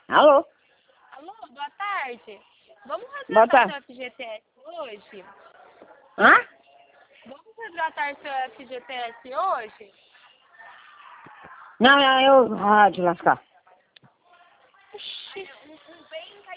Alô? Alô, boa tarde. Vamos Boa resgatar tarde. seu FGTS hoje? Hã? Vamos resgatar seu FGTS hoje? Não, eu... Ah, de lascar. Oxi.